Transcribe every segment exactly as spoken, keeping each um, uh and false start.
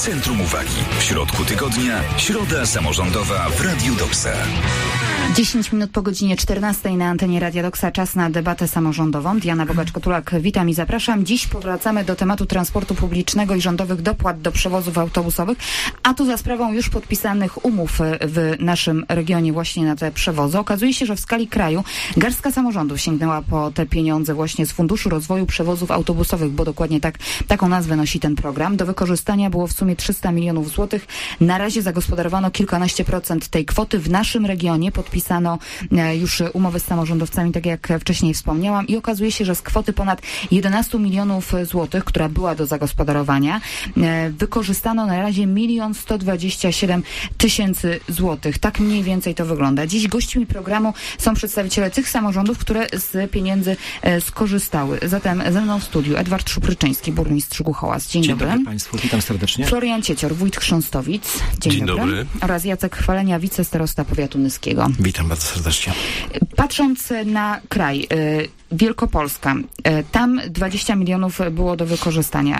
centrum uwagi. W środku tygodnia, środa samorządowa w Radiu Doksa. dziesięć minut po godzinie czternastej na antenie Radia Doksa. Czas na debatę samorządową. Diana Bogacz-Kotulak, witam i zapraszam. Dziś powracamy do tematu transportu publicznego i rządowych dopłat do przewozów autobusowych, a tu za sprawą już podpisanych umów w naszym regionie właśnie na te przewozy. Okazuje się, że w skali kraju garstka samorządów sięgnęła po te pieniądze właśnie z Funduszu Rozwoju Przewozów Autobusowych, bo dokładnie tak, taką nazwę nosi ten program. Do wykorzystania było w sumie trzysta milionów złotych. Na razie zagospodarowano kilkanaście procent tej kwoty. W naszym regionie podpisano już umowy z samorządowcami, tak jak wcześniej wspomniałam, i okazuje się, że z kwoty ponad jedenaście milionów złotych, która była do zagospodarowania, wykorzystano na razie milion sto dwadzieścia siedem tysięcy złotych. Tak mniej więcej to wygląda. Dziś gośćmi programu są przedstawiciele tych samorządów, które z pieniędzy skorzystały. Zatem ze mną w studiu Edward Szupryczyński, burmistrz Głuchołaz. Dzień, Dzień dobry. dobry Państwu, witam serdecznie. Florian Ciecior, wójt Chrząstowic. Dzień, Dzień dobry. dobry. Oraz Jacek Chwalenia, wicestarosta powiatu nyskiego. Witam bardzo serdecznie. Patrząc na kraj, Wielkopolska, tam dwadzieścia milionów było do wykorzystania.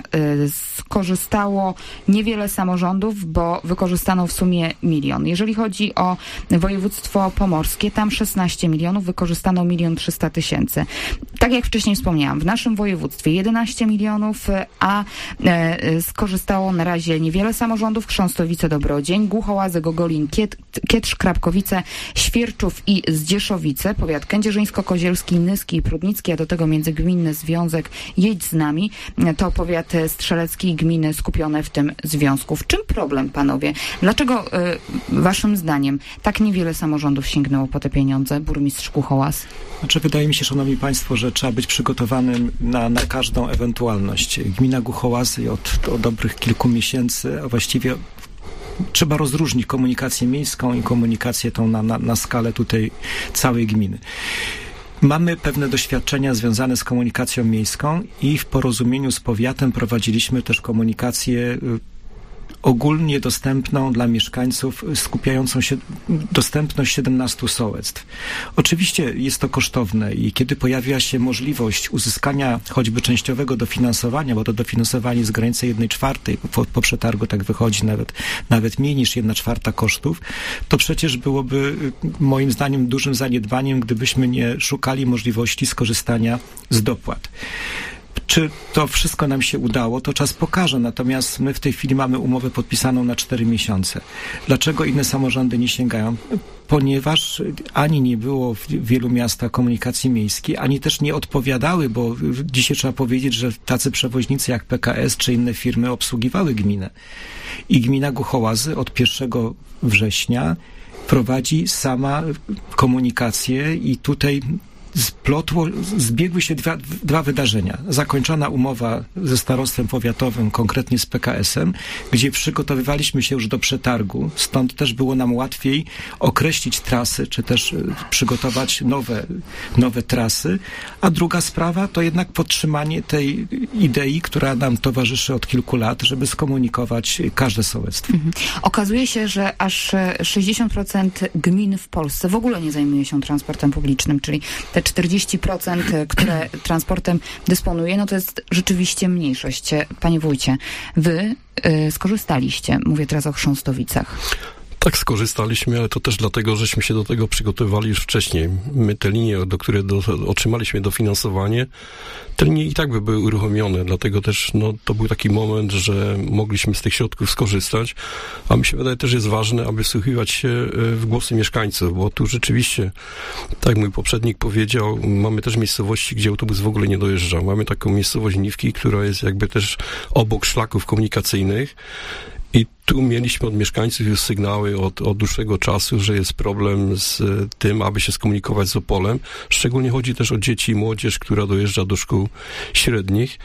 Skorzystało niewiele samorządów, bo wykorzystano w sumie milion. Jeżeli chodzi o województwo pomorskie, tam szesnaście milionów, wykorzystano milion trzysta tysięcy. Tak jak wcześniej wspomniałam, w naszym województwie jedenaście milionów, a skorzystało na razie niewiele samorządów: Chrząstowice, Dobrodzień, Głuchołazy, Gogolin, Kiet, Kietrz, Krapkowice, Świerczów i Zdzieszowice, powiat kędzierzyńsko-kozielski, nyski i prudnicki, a do tego międzygminny związek Jedź z nami, to powiat strzelecki i gminy skupione w tym związku. W czym problem, panowie? Dlaczego y, waszym zdaniem tak niewiele samorządów sięgnęło po te pieniądze? Burmistrz Głuchołaz. Znaczy, wydaje mi się, szanowni państwo, że trzeba być przygotowanym na, na każdą ewentualność. Gmina Głuchołazy od, od dobrych kilku miesięcy, a właściwie trzeba rozróżnić komunikację miejską i komunikację tą na, na, na skalę tutaj całej gminy. Mamy pewne doświadczenia związane z komunikacją miejską i w porozumieniu z powiatem prowadziliśmy też komunikację ogólnie dostępną dla mieszkańców, skupiającą się dostępność siedemnastu sołectw. Oczywiście jest to kosztowne i kiedy pojawia się możliwość uzyskania choćby częściowego dofinansowania, bo to dofinansowanie z granicy jednej czwartej, po, po przetargu tak wychodzi nawet, nawet mniej niż jedna czwarta kosztów, to przecież byłoby moim zdaniem dużym zaniedbaniem, gdybyśmy nie szukali możliwości skorzystania z dopłat. Czy to wszystko nam się udało, to czas pokaże. Natomiast my w tej chwili mamy umowę podpisaną na cztery miesiące. Dlaczego inne samorządy nie sięgają? Ponieważ ani nie było w wielu miastach komunikacji miejskiej, ani też nie odpowiadały, bo dzisiaj trzeba powiedzieć, że tacy przewoźnicy jak P K S czy inne firmy obsługiwały gminę. I gmina Głuchołazy od pierwszego września prowadzi sama komunikację i tutaj Splotło, zbiegły się dwa, dwa wydarzenia. Zakończona umowa ze starostwem powiatowym, konkretnie z P K S-em, gdzie przygotowywaliśmy się już do przetargu, stąd też było nam łatwiej określić trasy, czy też przygotować nowe, nowe trasy. A druga sprawa to jednak podtrzymanie tej idei, która nam towarzyszy od kilku lat, żeby skomunikować każde sołectwo. Mhm. Okazuje się, że aż sześćdziesiąt procent gmin w Polsce w ogóle nie zajmuje się transportem publicznym, czyli te czterdzieści procent, które transportem dysponuje, no to jest rzeczywiście mniejszość. Panie wójcie, wy y, skorzystaliście, mówię teraz o Chrząstowicach. Tak, skorzystaliśmy, ale to też dlatego, żeśmy się do tego przygotowywali już wcześniej. My te linie, do których do, otrzymaliśmy dofinansowanie, te linie i tak by były uruchomione, dlatego też no, to był taki moment, że mogliśmy z tych środków skorzystać, a mi się wydaje też jest ważne, aby wsłuchiwać się w głosy mieszkańców, bo tu rzeczywiście, tak jak mój poprzednik powiedział, mamy też miejscowości, gdzie autobus w ogóle nie dojeżdża. Mamy taką miejscowość Niwki, która jest jakby też obok szlaków komunikacyjnych. I tu mieliśmy od mieszkańców już sygnały od, od dłuższego czasu, że jest problem z tym, aby się skomunikować z Opolem. Szczególnie chodzi też o dzieci i młodzież, która dojeżdża do szkół średnich.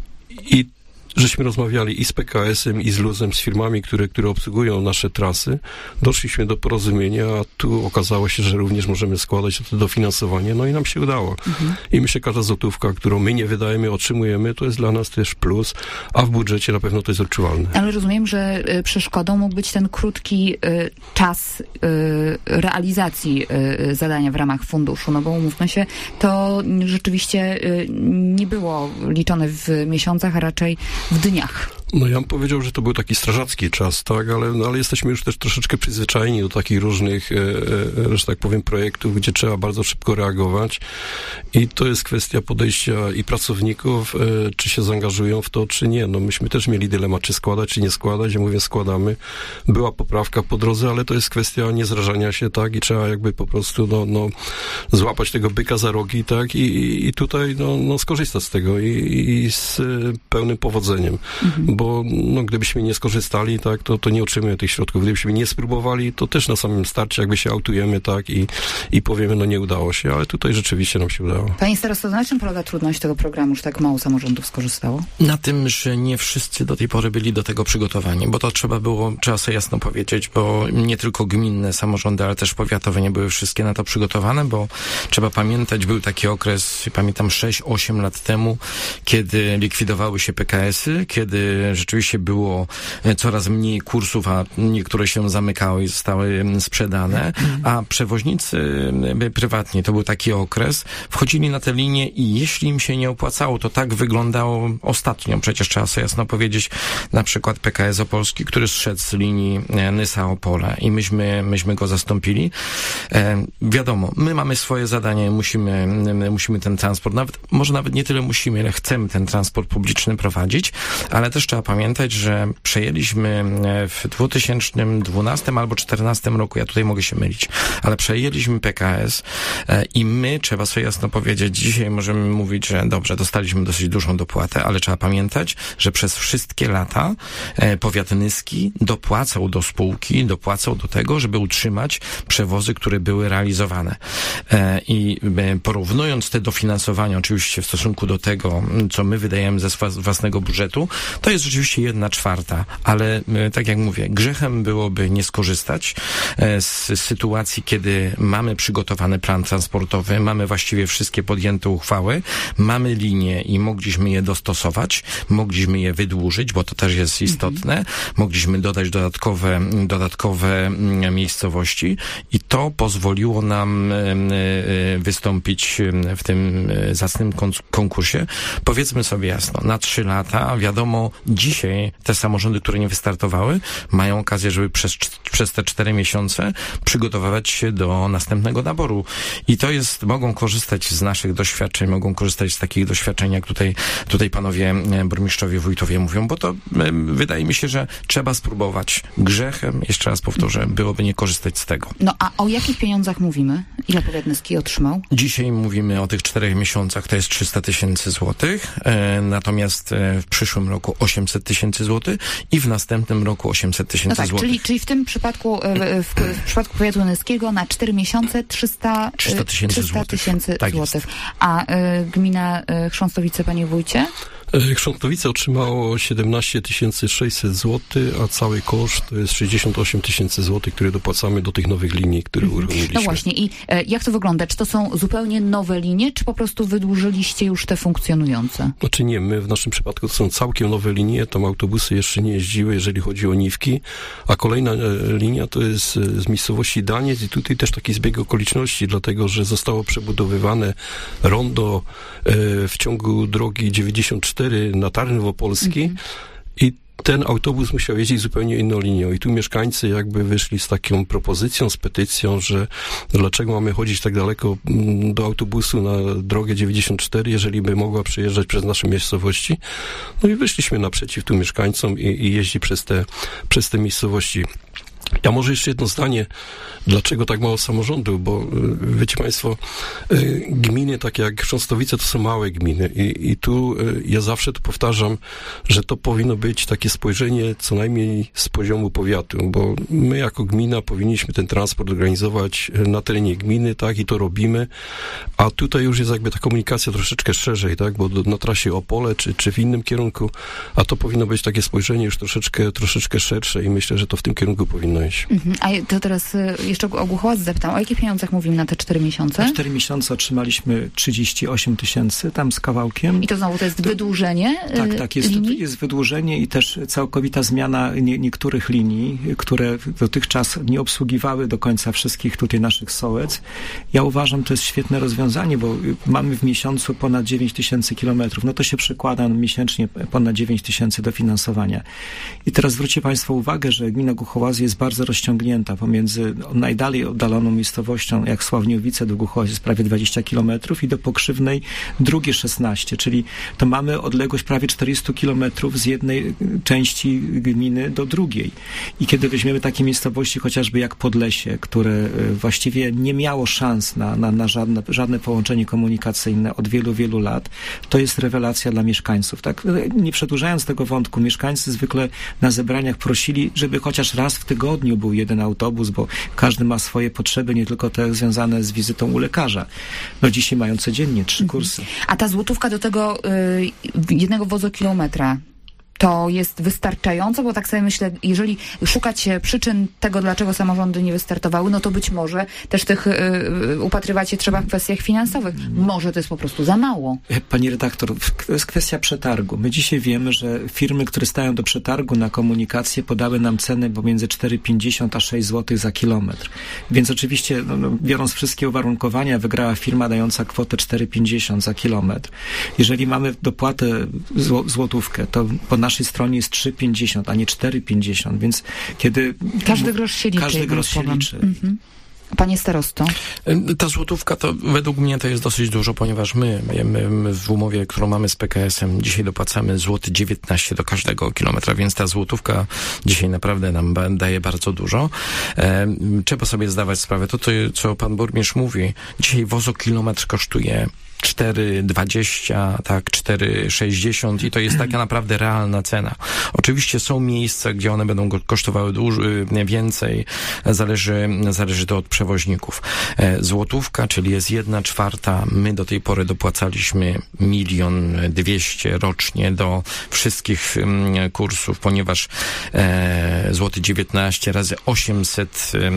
I żeśmy rozmawiali i z P K S-em, i z Luzem, z firmami, które, które obsługują nasze trasy. Doszliśmy do porozumienia, a tu okazało się, że również możemy składać to dofinansowanie, no i nam się udało. Mhm. I myślę, że każda złotówka, którą my nie wydajemy, otrzymujemy, to jest dla nas też plus, a w budżecie na pewno to jest odczuwalne. Ale rozumiem, że y, przeszkodą mógł być ten krótki y, czas y, realizacji y, zadania w ramach funduszu, no bo umówmy się, to rzeczywiście y, nie było liczone w miesiącach, a raczej w dniach. No ja bym powiedział, że to był taki strażacki czas, tak, ale, no, ale jesteśmy już też troszeczkę przyzwyczajeni do takich różnych, e, e, że tak powiem, projektów, gdzie trzeba bardzo szybko reagować i to jest kwestia podejścia i pracowników, e, czy się zaangażują w to, czy nie. No myśmy też mieli dylemat, czy składać, czy nie składać. Ja mówię, składamy. Była poprawka po drodze, ale to jest kwestia niezrażania się, tak, i trzeba jakby po prostu, no, no złapać tego byka za rogi, tak, i, i, i tutaj, no, no skorzystać z tego i, i z pełnym powodzeniem. Mhm. Bo no, gdybyśmy nie skorzystali, tak, to, to nie otrzymujemy tych środków. Gdybyśmy nie spróbowali, to też na samym starcie jakby się autujemy, tak, i, i powiemy, no nie udało się, ale tutaj rzeczywiście nam się udało. Panie starosto, na czym polega trudność tego programu, że tak mało samorządów skorzystało? Na tym, że nie wszyscy do tej pory byli do tego przygotowani, bo to trzeba było, trzeba sobie jasno powiedzieć, bo nie tylko gminne samorządy, ale też powiatowe nie były wszystkie na to przygotowane, bo trzeba pamiętać, był taki okres, pamiętam, sześć osiem lat temu, kiedy likwidowały się P K S-y, kiedy rzeczywiście było coraz mniej kursów, a niektóre się zamykały i zostały sprzedane, a przewoźnicy prywatni, to był taki okres, wchodzili na te linie i jeśli im się nie opłacało, to tak wyglądało ostatnio, przecież trzeba sobie jasno powiedzieć, na przykład P K S Opolski, który zszedł z linii Nysa Opole i myśmy, myśmy go zastąpili. E, wiadomo, my mamy swoje zadanie, musimy, musimy ten transport, nawet, może nawet nie tyle musimy, ale chcemy ten transport publiczny prowadzić, ale też trzeba pamiętać, że przejęliśmy w dwa tysiące dwunastym albo dwa tysiące czternastym roku, ja tutaj mogę się mylić, ale przejęliśmy P K S e, i my, trzeba sobie jasno powiedzieć, dzisiaj możemy mówić, że dobrze, dostaliśmy dosyć dużą dopłatę, ale trzeba pamiętać, że przez wszystkie lata e, powiat nyski dopłacał do spółki, dopłacał do tego, żeby utrzymać przewozy, które były realizowane. E, I e, porównując te dofinansowania, oczywiście w stosunku do tego, co my wydajemy ze swa- własnego budżetu, to jest rzeczywiście jedna czwarta, ale e, tak jak mówię, grzechem byłoby nie skorzystać e, z sytuacji, kiedy mamy przygotowany plan transportowy, mamy właściwie wszystkie podjęte uchwały, mamy linie i mogliśmy je dostosować, mogliśmy je wydłużyć, bo to też jest istotne, mhm. mogliśmy dodać dodatkowe, dodatkowe miejscowości i to pozwoliło nam wystąpić w tym zacnym konkursie. Powiedzmy sobie jasno, na trzy lata, wiadomo, dzisiaj te samorządy, które nie wystartowały, mają okazję, żeby przez, przez te cztery miesiące przygotowywać się do następnego naboru. I to jest, mogą korzystać z naszych doświadczeń, mogą korzystać z takich doświadczeń, jak tutaj, tutaj panowie burmistrzowie, wójtowie mówią, bo to wydaje mi się, że trzeba spróbować. Grzechem, jeszcze raz powtórzę, byłoby nie korzystać z tego. No a o jakich pieniądzach mówimy? Ile powiat nyski otrzymał? Dzisiaj mówimy o tych czterech miesiącach, to jest trzysta tysięcy złotych, e, natomiast e, w przyszłym roku osiemset tysięcy złotych i w następnym roku osiemset tysięcy no tak, złotych. Czyli, czyli w tym przypadku, w, w, w przypadku powiatu nyskiego na cztery miesiące trzysta tysięcy tak złotych. A y, gmina y, Chrząstowice, panie wójcie? Chrząstowice otrzymało siedemnaście tysięcy sześćset złotych, a cały koszt to jest sześćdziesiąt osiem tysięcy złotych, które dopłacamy do tych nowych linii, które mhm. uruchomiliśmy. No właśnie i e, jak to wygląda? Czy to są zupełnie nowe linie, czy po prostu wydłużyliście już te funkcjonujące? Znaczy nie, my w naszym przypadku to są całkiem nowe linie, tam autobusy jeszcze nie jeździły, jeżeli chodzi o Niwki, a kolejna e, linia to jest z miejscowości Daniec i tutaj też taki zbieg okoliczności, dlatego, że zostało przebudowywane rondo e, w ciągu drogi dziewięćdziesiąt cztery na Tarnów Opolski mhm. i ten autobus musiał jeździć zupełnie inną linią i tu mieszkańcy jakby wyszli z taką propozycją, z petycją, że dlaczego mamy chodzić tak daleko do autobusu na drogę dziewięćdziesiąt cztery, jeżeli by mogła przejeżdżać przez nasze miejscowości. No i wyszliśmy naprzeciw tu mieszkańcom i, i jeździ przez te, przez te miejscowości. Ja może jeszcze jedno zdanie, dlaczego tak mało samorządów, bo wiecie państwo, gminy takie jak Chrząstowice to są małe gminy i, i tu ja zawsze to powtarzam, że to powinno być takie spojrzenie co najmniej z poziomu powiatu, bo my jako gmina powinniśmy ten transport organizować na terenie gminy, tak, i to robimy, a tutaj już jest jakby ta komunikacja troszeczkę szerzej, tak, bo do, na trasie Opole czy, czy w innym kierunku, a to powinno być takie spojrzenie już troszeczkę, troszeczkę szersze i myślę, że to w tym kierunku powinno osiągnąć. Mhm. A to teraz jeszcze o Głuchołaz zapytam, o jakich pieniądzach mówimy na te cztery miesiące? Na cztery miesiące otrzymaliśmy trzydzieści osiem tysięcy, tam z kawałkiem. I to znowu to jest wydłużenie Tak, tak, jest, linii? jest wydłużenie i też całkowita zmiana nie, niektórych linii, które dotychczas nie obsługiwały do końca wszystkich tutaj naszych sołec. Ja uważam, to jest świetne rozwiązanie, bo mamy w miesiącu ponad dziewięć tysięcy kilometrów. No to się przekłada miesięcznie ponad dziewięć tysięcy dofinansowania. I teraz zwróćcie Państwo uwagę, że gmina Głuchołazy jest bardzo rozciągnięta pomiędzy najdalej oddaloną miejscowością, jak Sławniowice, do Głuchołazy jest prawie dwadzieścia kilometrów i do Pokrzywnej drugie szesnaście, czyli to mamy odległość prawie czterysta kilometrów z jednej części gminy do drugiej. I kiedy weźmiemy takie miejscowości chociażby jak Podlesie, które właściwie nie miało szans na, na, na żadne, żadne połączenie komunikacyjne od wielu, wielu lat, to jest rewelacja dla mieszkańców. Tak? Nie przedłużając tego wątku, mieszkańcy zwykle na zebraniach prosili, żeby chociaż raz w tygodniu był jeden autobus, bo każdy ma swoje potrzeby, nie tylko te związane z wizytą u lekarza. No dzisiaj mają codziennie trzy kursy. A ta złotówka do tego y, jednego wozokilometra, to jest wystarczająco, bo tak sobie myślę, jeżeli szukać przyczyn tego, dlaczego samorządy nie wystartowały, no to być może też tych y, upatrywać się trzeba w kwestiach finansowych. Może to jest po prostu za mało. Pani redaktor, to jest kwestia przetargu. My dzisiaj wiemy, że firmy, które stają do przetargu na komunikację, podały nam ceny pomiędzy cztery pięćdziesiąt a sześć złotych za kilometr. Więc oczywiście, no, no, biorąc wszystkie uwarunkowania, wygrała firma dająca kwotę cztery pięćdziesiąt za kilometr. Jeżeli mamy dopłatę zł- złotówkę, to po naszej stronie jest trzy pięćdziesiąt, a nie cztery pięćdziesiąt, więc kiedy... Każdy grosz się liczy. Każdy grosz się liczy. Mhm. Panie starosto? Ta złotówka to według mnie to jest dosyć dużo, ponieważ my, my, my w umowie, którą mamy z P K S-em, dzisiaj dopłacamy złoty dziewiętnaście do każdego kilometra, więc ta złotówka dzisiaj naprawdę nam ba- daje bardzo dużo. E, trzeba sobie zdawać sprawę, to, to co pan burmistrz mówi, dzisiaj wozokilometr kosztuje cztery dwadzieścia, tak, cztery sześćdziesiąt i to jest taka naprawdę realna cena. Oczywiście są miejsca, gdzie one będą kosztowały dużo, więcej, zależy, zależy to od przewoźników. Złotówka, czyli jest jedna czwarta, my do tej pory dopłacaliśmy milion dwieście rocznie do wszystkich kursów, ponieważ e, złoty dziewiętnaście razy osiemset e,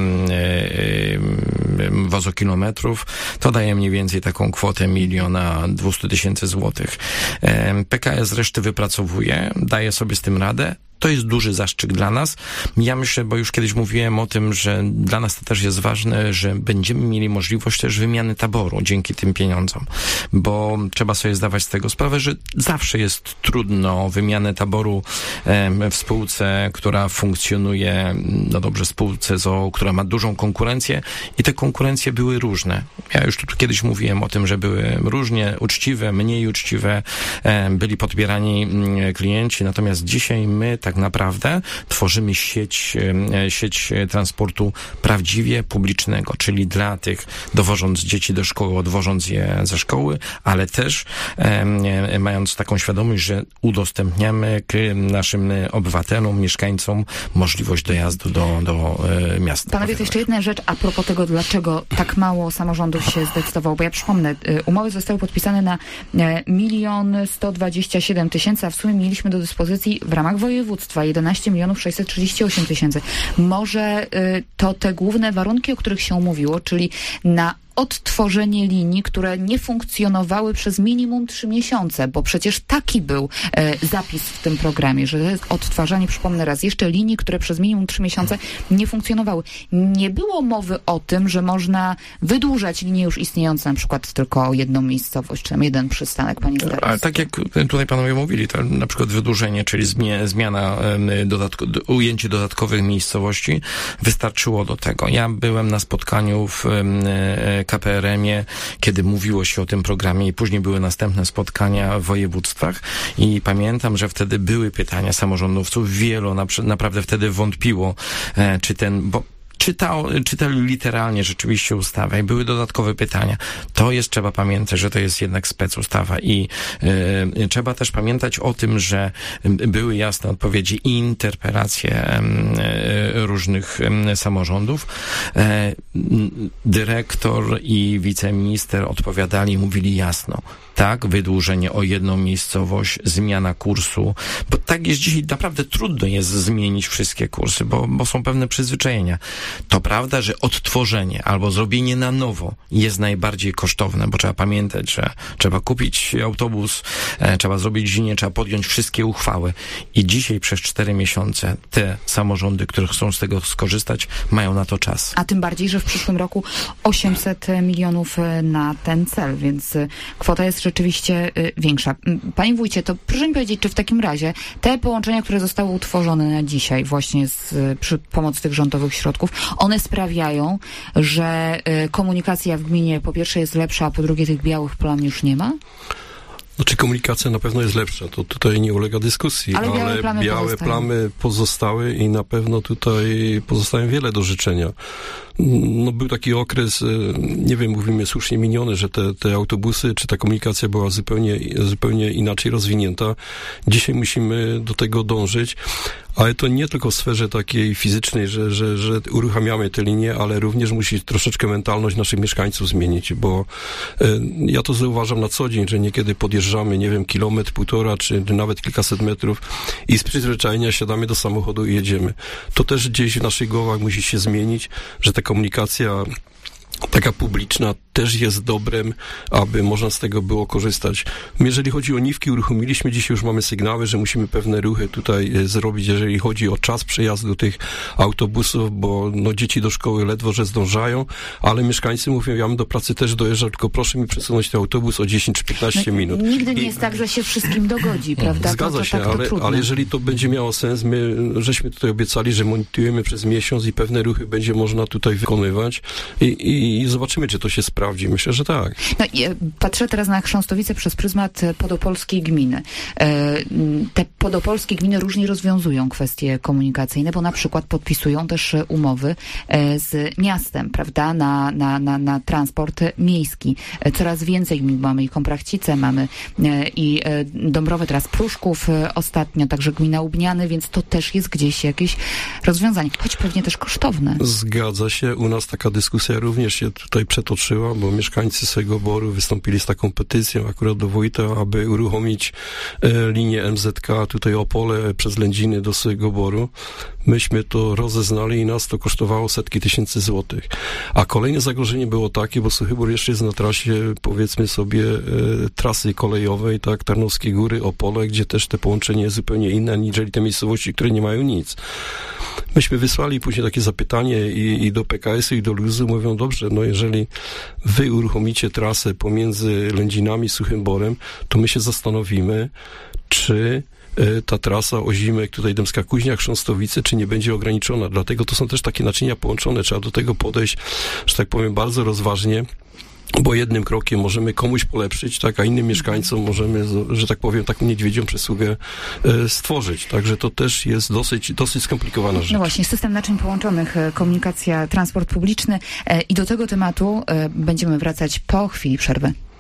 e, wozokilometrów, to daje mniej więcej taką kwotę milion na dwieście tysięcy złotych. P K S resztę wypracowuje, daje sobie z tym radę. To jest duży zastrzyk dla nas. Ja myślę, bo już kiedyś mówiłem o tym, że dla nas to też jest ważne, że będziemy mieli możliwość też wymiany taboru dzięki tym pieniądzom, bo trzeba sobie zdawać z tego sprawę, że zawsze jest trudno wymianę taboru e, w spółce, która funkcjonuje, no dobrze, spółce z o o, która ma dużą konkurencję i te konkurencje były różne. Ja już tu kiedyś mówiłem o tym, że były różnie uczciwe, mniej uczciwe, e, byli podbierani m, klienci, natomiast dzisiaj my tak naprawdę tworzymy sieć, sieć transportu prawdziwie publicznego, czyli dla tych, dowożąc dzieci do szkoły, odwożąc je ze szkoły, ale też e, mając taką świadomość, że udostępniamy k naszym obywatelom, mieszkańcom możliwość dojazdu do, do e, miasta. Panowie, to jeszcze jedna rzecz a propos tego, dlaczego tak mało samorządów się zdecydowało, bo ja przypomnę, umowy zostały podpisane na milion sto dwadzieścia siedem tysięcy, a w sumie mieliśmy do dyspozycji w ramach województwa jedenaście milionów sześćset trzydzieści osiem tysięcy. Może y, to te główne warunki, o których się mówiło, czyli na odtworzenie linii, które nie funkcjonowały przez minimum trzy miesiące, bo przecież taki był e, zapis w tym programie, że to jest odtwarzanie, przypomnę raz jeszcze, linii, które przez minimum trzy miesiące nie funkcjonowały. Nie było mowy o tym, że można wydłużać linie już istniejące, na przykład tylko o jedną miejscowość, czy tam jeden przystanek, panie starosto. Ale tak jak tutaj panowie mówili, to na przykład wydłużenie, czyli zmie, zmiana, dodatko, ujęcie dodatkowych miejscowości wystarczyło do tego. Ja byłem na spotkaniu w K P R M-ie, kiedy mówiło się o tym programie i później były następne spotkania w województwach i pamiętam, że wtedy były pytania samorządowców, wielu na, naprawdę wtedy wątpiło, e, czy ten, bo czytał, czytali literalnie rzeczywiście ustawę i były dodatkowe pytania. To jest, trzeba pamiętać, że to jest jednak specustawa i y, trzeba też pamiętać o tym, że były jasne odpowiedzi i interpelacje y, różnych y, samorządów. Y, dyrektor i wiceminister odpowiadali, mówili jasno. Tak, wydłużenie o jedną miejscowość, zmiana kursu, bo tak jest dzisiaj, naprawdę trudno jest zmienić wszystkie kursy, bo, bo są pewne przyzwyczajenia. To prawda, że odtworzenie albo zrobienie na nowo jest najbardziej kosztowne, bo trzeba pamiętać, że trzeba kupić autobus, e, trzeba zrobić linie, trzeba podjąć wszystkie uchwały i dzisiaj przez cztery miesiące te samorządy, które chcą z tego skorzystać, mają na to czas. A tym bardziej, że w przyszłym roku osiemset milionów na ten cel, więc kwota jest rzeczywiście większa. Panie wójcie, to proszę mi powiedzieć, czy w takim razie te połączenia, które zostały utworzone na dzisiaj właśnie z, przy pomocy tych rządowych środków, one sprawiają, że komunikacja w gminie po pierwsze jest lepsza, a po drugie tych białych plam już nie ma? Znaczy komunikacja na pewno jest lepsza, to tutaj nie ulega dyskusji, ale, ale białe, plamy, białe pozostają. plamy pozostały i na pewno tutaj pozostają wiele do życzenia. No był taki okres, nie wiem, mówimy słusznie miniony, że te, te autobusy, czy ta komunikacja była zupełnie, zupełnie inaczej rozwinięta. Dzisiaj musimy do tego dążyć, ale to nie tylko w sferze takiej fizycznej, że, że, że uruchamiamy te linie, ale również musi troszeczkę mentalność naszych mieszkańców zmienić, bo y, ja to zauważam na co dzień, że niekiedy podjeżdżamy, nie wiem, kilometr, półtora, czy nawet kilkaset metrów i z przyzwyczajenia siadamy do samochodu i jedziemy. To też gdzieś w naszych głowach musi się zmienić, że ta komunikacja taka publiczna też jest dobrem, aby można z tego było korzystać. Jeżeli chodzi o niwki, uruchomiliśmy, dzisiaj już mamy sygnały, że musimy pewne ruchy tutaj zrobić, jeżeli chodzi o czas przejazdu tych autobusów, bo no, dzieci do szkoły ledwo, że zdążają, ale mieszkańcy mówią, ja bym do pracy też dojeżdżał, tylko proszę mi przesunąć ten autobus o dziesięć czy piętnaście no, minut. Nigdy nie I, jest tak, że się wszystkim dogodzi, prawda? Zgadza to, to, się, tak, ale, ale jeżeli to będzie miało sens, my żeśmy tutaj obiecali, że monitorujemy przez miesiąc i pewne ruchy będzie można tutaj wykonywać i, i, i zobaczymy, czy to się sprawdzi. Myślę, że tak. No i patrzę teraz na Chrząstowice przez pryzmat podopolskiej gminy. Te podopolskie gminy różnie rozwiązują kwestie komunikacyjne, bo na przykład podpisują też umowy z miastem, prawda, na, na, na, na transport miejski. Coraz więcej gmin mamy i Komprachcice, mamy i Dąbrowy, teraz Pruszków ostatnio, także gmina Łubniany, więc to też jest gdzieś jakieś rozwiązanie, choć pewnie też kosztowne. Zgadza się. U nas taka dyskusja również się tutaj przetoczyła, bo mieszkańcy swojego oboru wystąpili z taką petycją akurat do wójta, aby uruchomić e, linię M Z K, tutaj Opole przez Lędziny do swojego oboru. Myśmy to rozeznali i nas to kosztowało setki tysięcy złotych. A kolejne zagrożenie było takie, bo Suchybór jeszcze jest na trasie, powiedzmy sobie, e, trasy kolejowej, tak, Tarnowskie Góry, Opole, gdzie też te połączenie jest zupełnie inne, aniżeli te miejscowości, które nie mają nic. Myśmy wysłali później takie zapytanie i, i do P K S-u, i do Luzu, mówią, dobrze, no jeżeli wy uruchomicie trasę pomiędzy Lędzinami i Suchym Borem, to my się zastanowimy, czy ta trasa Ozimek, tutaj Dębska Kuźnia, Chrząstowice, czy nie będzie ograniczona. Dlatego to są też takie naczynia połączone. Trzeba do tego podejść, że tak powiem, bardzo rozważnie, bo jednym krokiem możemy komuś polepszyć, tak, a innym mieszkańcom możemy, że tak powiem, taką niedźwiedzią przysługę e, stworzyć. Także to też jest dosyć, dosyć skomplikowana rzecz. No właśnie, system naczyń połączonych, komunikacja, transport publiczny e, i do tego tematu e, będziemy wracać po chwili przerwy.